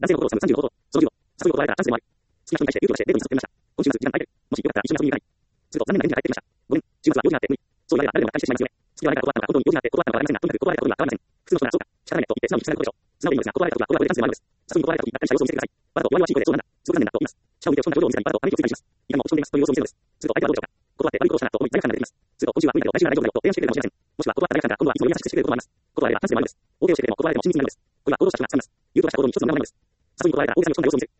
男性の心をつかむ35こと。その15、誘いを加えたらチャンスでもある。好きな人に対して勇気を出してデートに誘ってみました。今週末時間空いてる。もしよかったら一緒に遊びに行かない。すると残念な返事が返ってきました。ごめん、週末は用事があって無理。そう言われたら誰でもがっかりしてしまいますよね。好きではないから断ったのか、本当に用事があって断ったのかわかりませんが、とにかく断られたことには変わりません。普通の人ならそうか、仕方ないねと言って素直に聞きたいことでしょう。素直でいいのですが、断られた時は断られたチャンスでもあるのです。誘いに断られた時にがっかりした様子を見せてください。わざと弱々しい声でそうなんだ。すごく残念だと言います。シャワーを見て落ち込んだ表情を見せたり、わざと髪をついたりします。いかにも落ち込んでいますという様子を見せるのです。すると相手はどうでしょうか。断って悪いことをしたなと思い罪悪感が出てきます。すると今週は無理だけど来週なら大丈夫だよと提案してくれるかもしれません。もしくは断った誰かさんが今度はいつも優しくしてくれることもあります。断ればチャンスでもあるのです。大手をしてくれても断られても親密になるのです。これは行動した人が集まります。誘導した行動に一つの名前なのです。誘いに断られたら大げさに落ち込んだ様子を見せる。